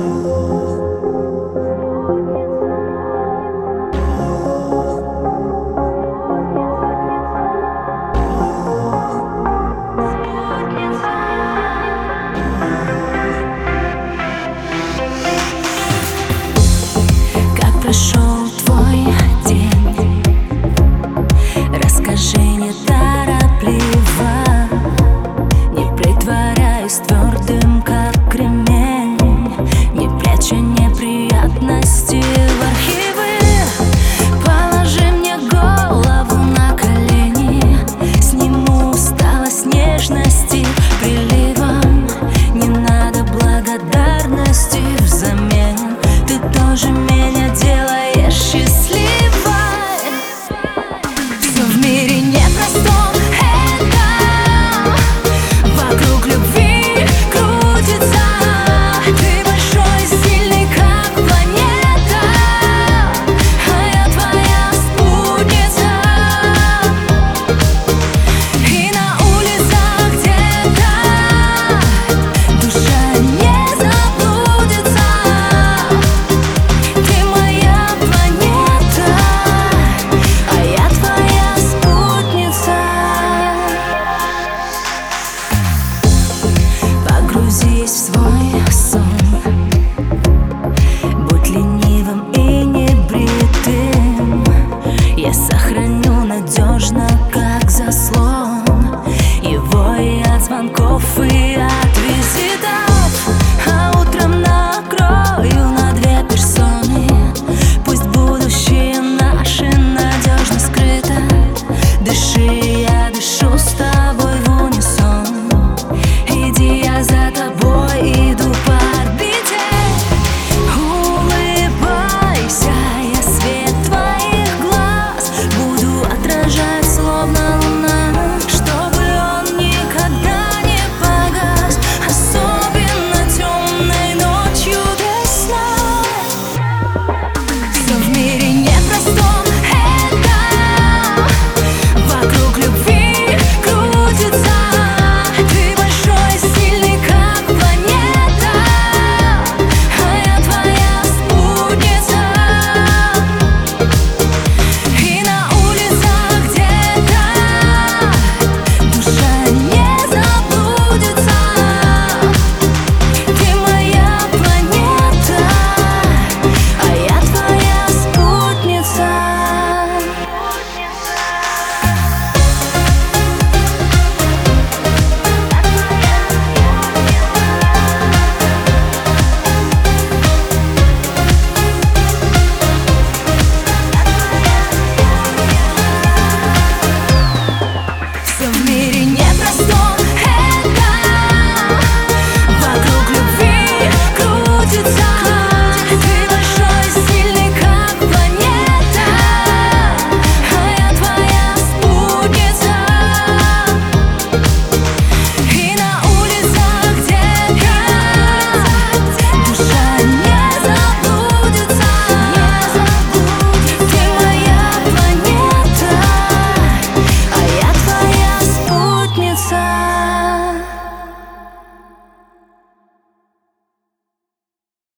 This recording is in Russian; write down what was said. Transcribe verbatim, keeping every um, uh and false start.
Прошел твой день, расскажи неторопливо, не притворяясь твердым, как кремень, не пряча неприятности в архивы. Положи мне голову на колени, сниму усталость нежности приливом. Не надо благодарности взамен, ты тоже меня делаешь счастливой. Все в мире непростом это, вокруг любви крутится. Ты большой, сильный, как планета, а я твоя спутница. И на улицах где-то душа не заблудится. Погрузись в свой сон, будь ленивым и небритым. Я сохраню надежно, как заслон, его и от звонков, и от визитов. А утром накрою на две персоны, пусть будущее наше надежно скрыто. Дыши, я дышу с тобой в унисон. Иди, я за тобой иду по орбите. Улыбайся, я свет твоих глаз буду отражать, словно луна, чтобы он никогда не погас, особенно темной ночью без сна. Все в мире непростом это, вокруг любви крутится. Все в мире